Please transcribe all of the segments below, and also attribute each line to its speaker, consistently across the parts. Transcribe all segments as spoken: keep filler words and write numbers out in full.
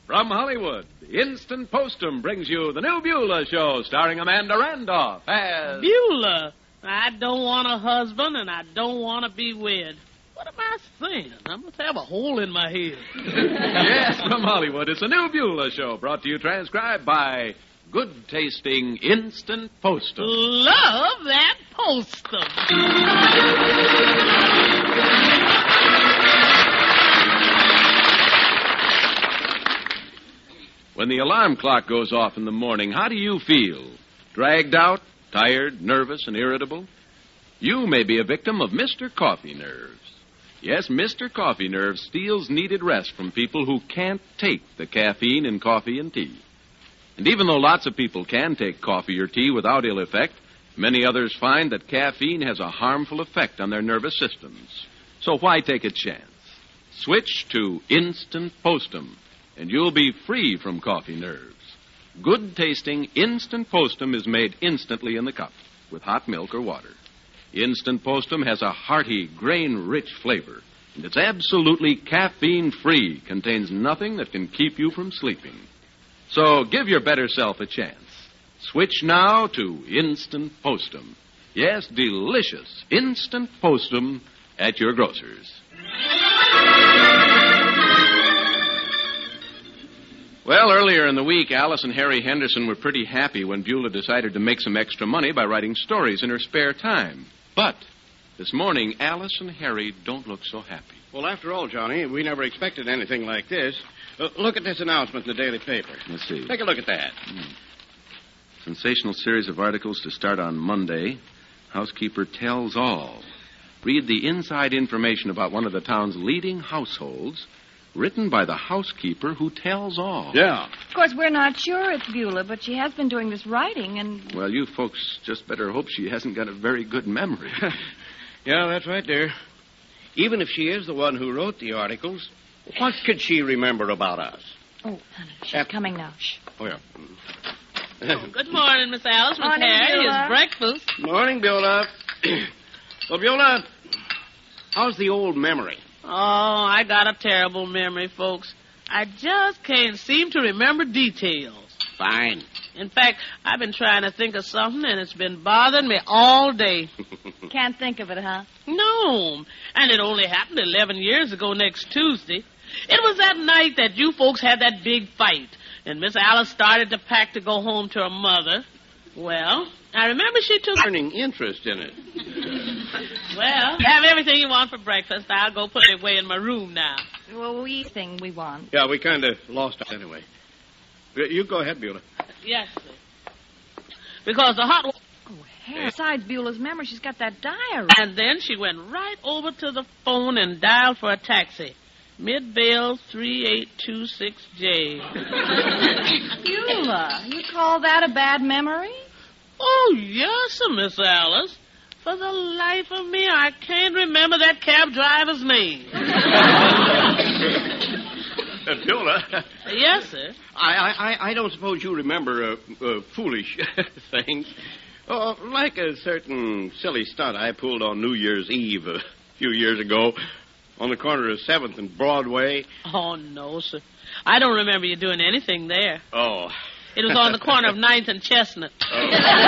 Speaker 1: From Hollywood, Instant Postum brings you the new Beulah Show, starring Amanda Randolph as...
Speaker 2: Beulah? I don't want a husband, and I don't want to be wed. What am I saying? I must have a hole in my head.
Speaker 1: Yes, from Hollywood, it's a new Beulah Show, brought to you transcribed by good-tasting Instant Postum.
Speaker 2: Love that Postum.
Speaker 1: When the alarm clock goes off in the morning, how do you feel? Dragged out, tired, nervous, and irritable? You may be a victim of Mister Coffee Nerves. Yes, Mister Coffee Nerves steals needed rest from people who can't take the caffeine in coffee and tea. And even though lots of people can take coffee or tea without ill effect, many others find that caffeine has a harmful effect on their nervous systems. So why take a chance? Switch to Instant Postum, and you'll be free from coffee nerves. Good-tasting Instant Postum is made instantly in the cup with hot milk or water. Instant Postum has a hearty, grain-rich flavor, and it's absolutely caffeine-free, contains nothing that can keep you from sleeping. So give your better self a chance. Switch now to Instant Postum. Yes, delicious Instant Postum at your grocer's. Well, earlier in the week, Alice and Harry Henderson were pretty happy when Beulah decided to make some extra money by writing stories in her spare time. But this morning, Alice and Harry don't look so happy.
Speaker 3: Well, after all, Johnny, we never expected anything like this. Uh, look at this announcement in the daily paper.
Speaker 1: Let's see.
Speaker 3: Take a look at that.
Speaker 1: Hmm. Sensational series of articles to start on Monday. Housekeeper tells all. Read the inside information about one of the town's leading households, written by the housekeeper who tells all.
Speaker 3: Yeah.
Speaker 4: Of course, we're not sure it's Beulah, but she has been doing this writing, and...
Speaker 1: Well, you folks just better hope she hasn't got a very good memory.
Speaker 3: Yeah, that's right, dear. Even if she is the one who wrote the articles, what could she remember about us?
Speaker 4: Oh, honey, she's
Speaker 3: Uh,
Speaker 4: coming now. Shh.
Speaker 3: Oh, yeah.
Speaker 2: Oh, good morning, Miss Alice. Miss
Speaker 4: Morning,
Speaker 2: Harry.
Speaker 4: Beulah.
Speaker 2: It's breakfast.
Speaker 3: Morning, Beulah. Well, Beulah, how's the old memory?
Speaker 2: Oh, I got a terrible memory, folks. I just can't seem to remember details.
Speaker 3: Fine.
Speaker 2: In fact, I've been trying to think of something, and it's been bothering me all day.
Speaker 4: Can't think of it, huh?
Speaker 2: No, and it only happened eleven years ago next Tuesday. It was that night that you folks had that big fight, and Miss Alice started to pack to go home to her mother. Well, I remember she took...
Speaker 3: Turning interest in it.
Speaker 2: Well, have everything you want for breakfast. I'll go put it away in my room now.
Speaker 4: Well, we thing we want.
Speaker 3: Yeah, we kind of lost it anyway. You go ahead, Beulah.
Speaker 2: Yes, sir. Because the hot...
Speaker 4: Oh, Harry, besides Beulah's memory, she's got that diary.
Speaker 2: And then she went right over to the phone and dialed for a taxi. Midvale three eight two six J.
Speaker 4: Beulah, you call that a bad memory?
Speaker 2: Oh, yes, sir, Miss Alice. For the life of me, I can't remember that cab driver's name.
Speaker 3: Uh, Beulah.
Speaker 2: Yes, sir.
Speaker 3: I, I, I don't suppose you remember uh, uh, foolish things. Oh, like a certain silly stunt I pulled on New Year's Eve a few years ago on the corner of seventh and Broadway.
Speaker 2: Oh, no, sir. I don't remember you doing anything there.
Speaker 3: Oh.
Speaker 2: It was on the corner of ninth and Chestnut.
Speaker 3: Oh.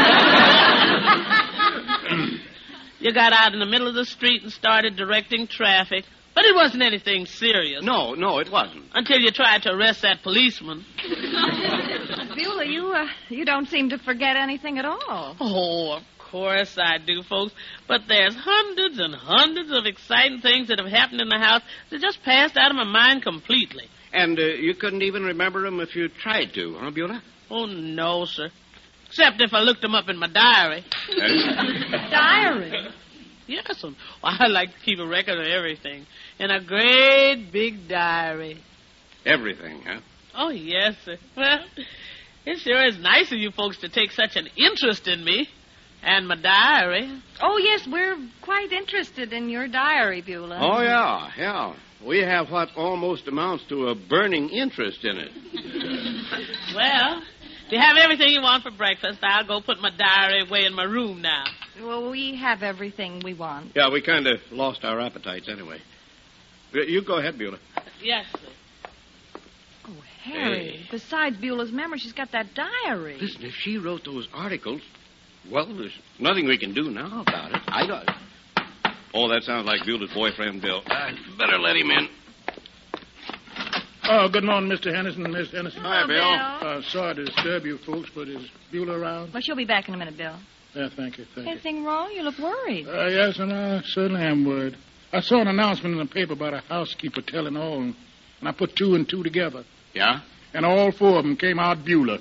Speaker 2: You got out in the middle of the street and started directing traffic. But it wasn't anything serious.
Speaker 3: No, no, it wasn't.
Speaker 2: Until you tried to arrest that policeman.
Speaker 4: Beulah, you, uh, you don't seem to forget anything at all.
Speaker 2: Oh, of course I do, folks. But there's hundreds and hundreds of exciting things that have happened in the house that just passed out of my mind completely.
Speaker 3: And uh, you couldn't even remember them if you tried to, huh, Beulah?
Speaker 2: Oh, no, sir. Except if I looked them up in my diary.
Speaker 4: Diary?
Speaker 2: Yes, sir. Well, I like to keep a record of everything in a great big diary.
Speaker 3: Everything, huh?
Speaker 2: Oh, yes, sir. Well, it sure is nice of you folks to take such an interest in me and my diary.
Speaker 4: Oh, yes, we're quite interested in your diary, Beulah.
Speaker 3: Oh, yeah, yeah. We have what almost amounts to a burning interest in it.
Speaker 2: Well, if you have everything you want for breakfast, I'll go put my diary away in my room now.
Speaker 4: Well, we have everything we want.
Speaker 3: Yeah, we kind of lost our appetites anyway. You go ahead, Beulah.
Speaker 2: Yes, sir.
Speaker 4: Oh, Harry.
Speaker 3: Hey.
Speaker 4: Besides Beulah's memory, she's got that diary.
Speaker 3: Listen, if she wrote those articles, well, there's nothing we can do now about it. I got it. Oh, that sounds like Beulah's boyfriend, Bill. I better let him in.
Speaker 5: Oh, good morning, Mister Henderson, Miss Henderson.
Speaker 3: Hi,
Speaker 4: Hello,
Speaker 3: Bill.
Speaker 4: Bill.
Speaker 5: Uh, sorry to disturb you folks, but is Beulah around?
Speaker 4: Well, she'll be back in a minute, Bill.
Speaker 5: Yeah, thank you, thank you.
Speaker 4: Anything wrong? You look worried.
Speaker 5: Uh, yes, and I certainly am worried. I saw an announcement in the paper about a housekeeper telling all, and I put two and two together.
Speaker 3: Yeah?
Speaker 5: And all four of them came out Beulah.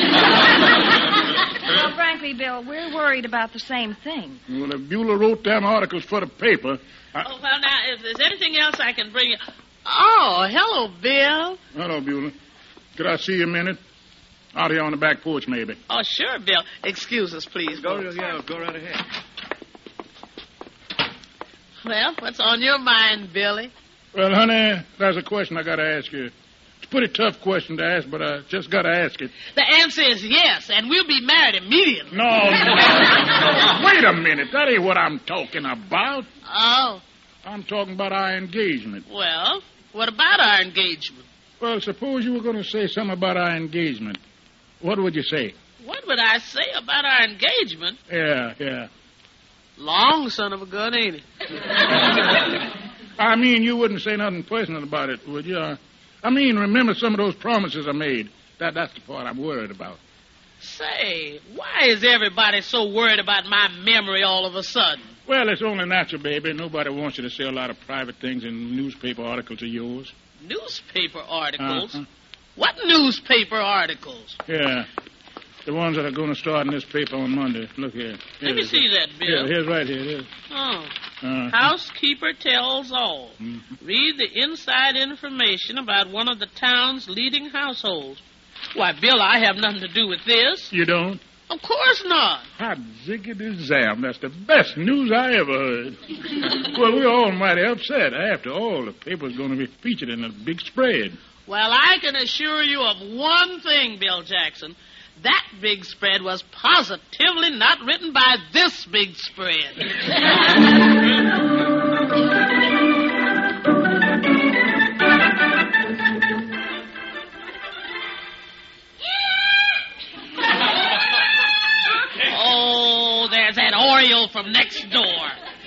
Speaker 4: Well, frankly, Bill, we're worried about the same thing.
Speaker 5: Well, if Beulah wrote them articles for the paper... I...
Speaker 2: Oh, well, now, if there's anything else I can bring you... Oh, hello, Bill.
Speaker 5: Hello, Beulah. Could I see you a minute? Out here on the back porch, maybe.
Speaker 2: Oh, sure, Bill. Excuse us, please.
Speaker 3: Go,
Speaker 2: folks.
Speaker 3: yeah, go right ahead.
Speaker 2: Well, what's on your mind, Billy?
Speaker 5: Well, honey, there's a question I got to ask you. It's a pretty tough question to ask, but I just got to ask it.
Speaker 2: The answer is yes, and we'll be married immediately.
Speaker 5: No, no. Wait a minute. That ain't what I'm talking about.
Speaker 2: Oh,
Speaker 5: I'm talking about our engagement.
Speaker 2: well, what about our engagement?
Speaker 5: Well, suppose you were going to say something about our engagement. What would you say?
Speaker 2: What would I say about our engagement?
Speaker 5: Yeah, yeah.
Speaker 2: Long son of a gun, ain't it?
Speaker 5: I mean, you wouldn't say nothing personal about it, would you? Uh, I mean, remember some of those promises I made. That That's the part I'm worried about.
Speaker 2: Say, why is everybody so worried about my memory all of a sudden?
Speaker 5: Well, it's only natural, baby. Nobody wants you to say a lot of private things in newspaper articles of yours.
Speaker 2: Newspaper articles?
Speaker 5: Uh-huh.
Speaker 2: What newspaper articles?
Speaker 5: Yeah. The ones that are going to start in this paper on Monday. Look here.
Speaker 2: Let me
Speaker 5: Here's
Speaker 2: see
Speaker 5: it.
Speaker 2: that,
Speaker 5: Here,
Speaker 2: Bill.
Speaker 5: here's right here. It is.
Speaker 2: Oh.
Speaker 5: Uh,
Speaker 2: Housekeeper tells all.
Speaker 5: Mhm.
Speaker 2: Read the inside information about one of the town's leading households. Why, Bill, I have nothing to do with this.
Speaker 5: You don't?
Speaker 2: Of course not.
Speaker 5: Hot ziggity zam. That's the best news I ever heard. Well, we're all mighty upset. After all, the paper's going to be featured in a big spread.
Speaker 2: Well, I can assure you of one thing, Bill Jackson. That big spread was positively not written by this big spread. Oh, there's that Oriole from next door.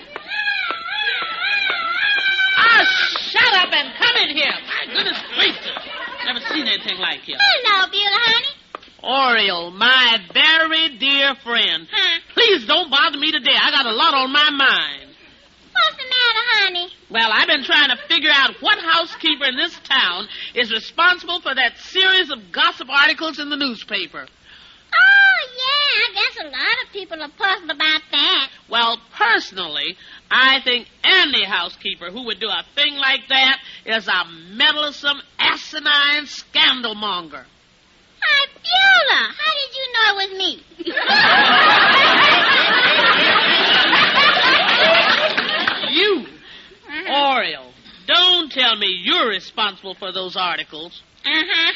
Speaker 2: Ah, shut up and come in here. My goodness gracious. Never seen anything like you.
Speaker 6: Hello, Beulah, honey.
Speaker 2: Oriole, my very dear friend.
Speaker 6: Huh?
Speaker 2: Please don't bother me today. I got a lot on my mind.
Speaker 6: What's the matter, honey?
Speaker 2: Well, I've been trying to figure out what housekeeper in this town is responsible for that series of gossip articles in the newspaper.
Speaker 6: Oh, yeah, I guess a lot of people are puzzled about that.
Speaker 2: Well, personally, I think any housekeeper who would do a thing like that is a meddlesome, asinine scandalmonger.
Speaker 6: Hi, Beulah, how did you know it was me?
Speaker 2: You,
Speaker 6: Uh-huh.
Speaker 2: Oriole, don't tell me you're responsible for those articles.
Speaker 6: Uh-huh.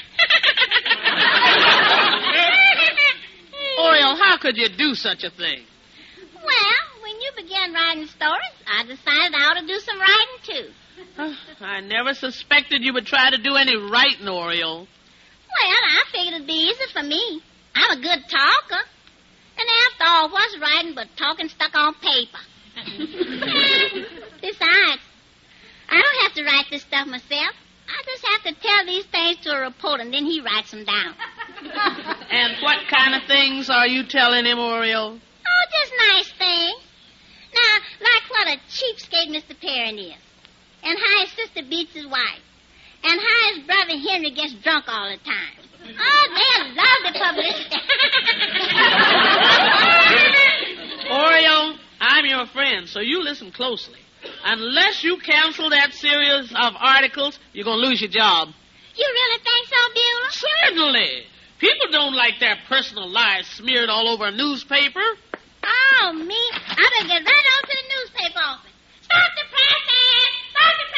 Speaker 2: Oriole, how could you do such a thing?
Speaker 6: Well, when you began writing stories, I decided I ought to do some writing, too.
Speaker 2: I never suspected you would try to do any writing, Oriole.
Speaker 6: Well, I figured it'd be easy for me. I'm a good talker. And after all, what's writing but talking stuck on paper? Besides, I don't have to write this stuff myself. I just have to tell these things to a reporter, and then he writes them down.
Speaker 2: And what kind of things are you telling him, Oriole?
Speaker 6: Oh, just nice things. Now, like what a cheapskate Mister Perrin is, and how his sister beats his wife, and how his brother Henry gets drunk all the time. Oh, they'll love the publicity.
Speaker 2: Oriole, I'm your friend, so you listen closely. Unless you cancel that series of articles, you're going to lose your job.
Speaker 6: You really think so, Beulah?
Speaker 2: Certainly. People don't like their personal lives smeared all over a newspaper.
Speaker 6: Oh, me? I better get right on to the newspaper office. Stop the pressing! Stop the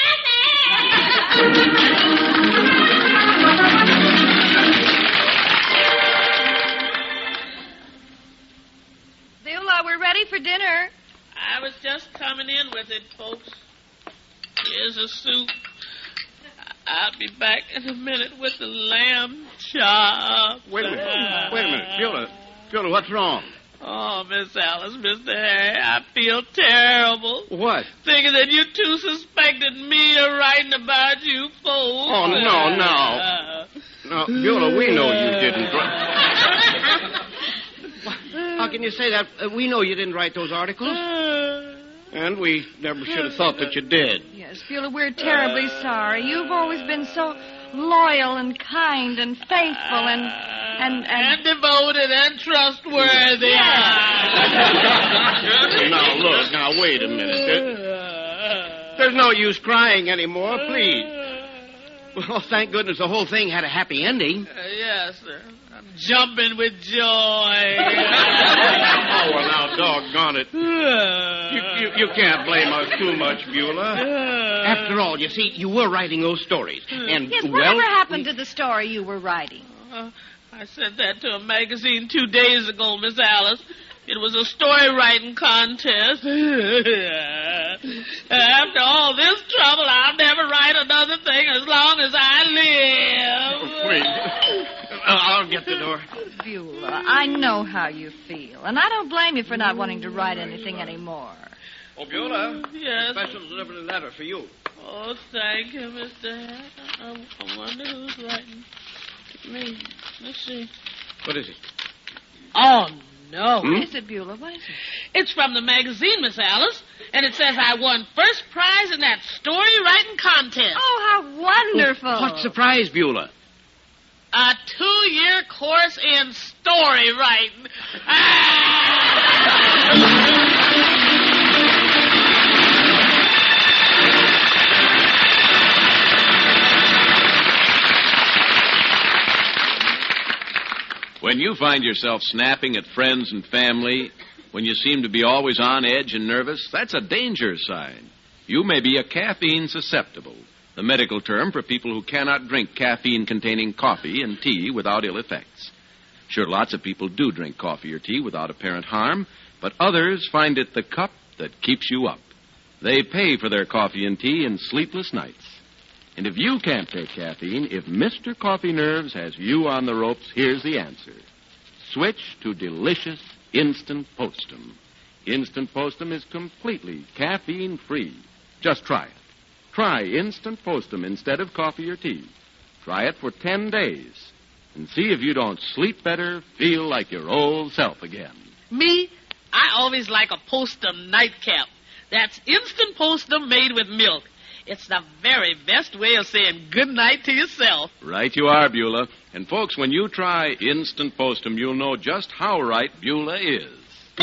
Speaker 6: pressing!
Speaker 4: Beulah, we're ready for dinner.
Speaker 2: I was just coming in with it, folks. Here's a soup. I'll be back in a minute with the lamb chop.
Speaker 3: Wait a minute. Wait a minute. Beulah. Beulah, what's wrong?
Speaker 2: Oh, Miss Alice, Mister Harry, I feel terrible.
Speaker 3: What?
Speaker 2: Thinking that you two suspected me of writing about you folks.
Speaker 3: Oh, no, no. No, Beulah, we know you didn't write... How can you say that? Uh, we know you didn't write those articles. And we never should have thought that you did.
Speaker 4: Yes, Beulah, we're terribly sorry. You've always been so loyal and kind and faithful and... And, and...
Speaker 2: and devoted and trustworthy.
Speaker 3: Now, look, now, wait a minute. There, there's no use crying anymore, please. Well, thank goodness the whole thing had a happy ending.
Speaker 2: Uh, yes, sir. I'm jumping with joy.
Speaker 3: Oh, well, now, doggone it. You, you, you can't blame us too much, Beulah. After all, you see, you were writing those stories. And,
Speaker 4: yes,
Speaker 3: well...
Speaker 4: whatever happened to the story you were writing?
Speaker 2: Uh, I sent that to a magazine two days ago, Miss Alice. It was a story writing contest. After all this trouble, I'll never write another thing as long as I live.
Speaker 3: Wait. I'll get the door.
Speaker 4: Beulah, I know how you feel, and I don't blame you for not wanting to write anything anymore.
Speaker 3: Oh, Beulah.
Speaker 2: Yes.
Speaker 3: Special delivery letter for you.
Speaker 2: Oh, thank you, Mister Hack. I, I wonder who's writing to me. Let's see.
Speaker 3: What is it?
Speaker 2: Oh, no.
Speaker 4: What is it, Beulah? What is it?
Speaker 2: It's from the magazine, Miss Alice, and it says I won first prize in that story writing contest.
Speaker 4: Oh, how wonderful.
Speaker 3: Well, what's the prize, Beulah?
Speaker 2: A two-year course in story writing. Ah!
Speaker 1: When you find yourself snapping at friends and family, when you seem to be always on edge and nervous, that's a danger sign. You may be a caffeine susceptible, the medical term for people who cannot drink caffeine-containing coffee and tea without ill effects. Sure, lots of people do drink coffee or tea without apparent harm, but others find it the cup that keeps you up. They pay for their coffee and tea in sleepless nights. And if you can't take caffeine, if Mister Coffee Nerves has you on the ropes, here's the answer. Switch to delicious Instant Postum. Instant Postum is completely caffeine-free. Just try it. Try Instant Postum instead of coffee or tea. Try it for ten days. And see if you don't sleep better, feel like your old self again.
Speaker 2: Me? I always like a Postum nightcap. That's Instant Postum made with milk. It's the very best way of saying good night to yourself.
Speaker 1: Right you are, Beulah. And, folks, when you try Instant Postum, you'll know just how right Beulah is.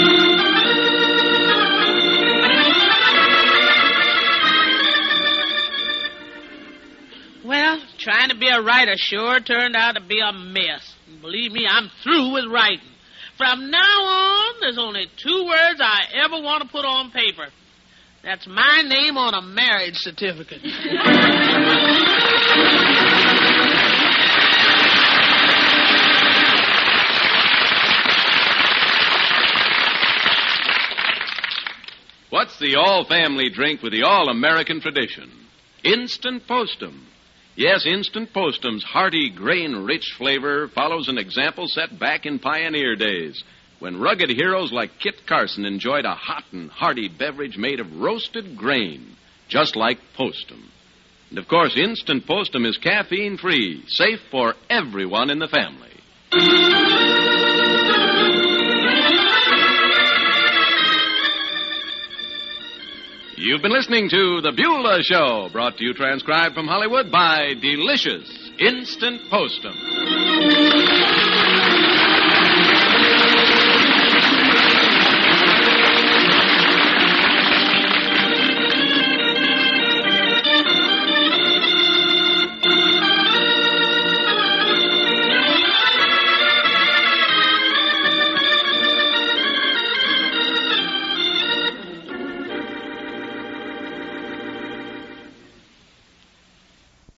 Speaker 2: Well, trying to be a writer sure turned out to be a mess. Believe me, I'm through with writing. From now on, there's only two words I ever want to put on paper. That's my name on a marriage certificate.
Speaker 1: What's the all-family drink with the all-American tradition? Instant Postum. Yes, Instant Postum's hearty, grain-rich flavor follows an example set back in pioneer days, when rugged heroes like Kit Carson enjoyed a hot and hearty beverage made of roasted grain, just like Postum. And, of course, Instant Postum is caffeine-free, safe for everyone in the family. You've been listening to The Beulah Show, brought to you transcribed from Hollywood by Delicious Instant Postum.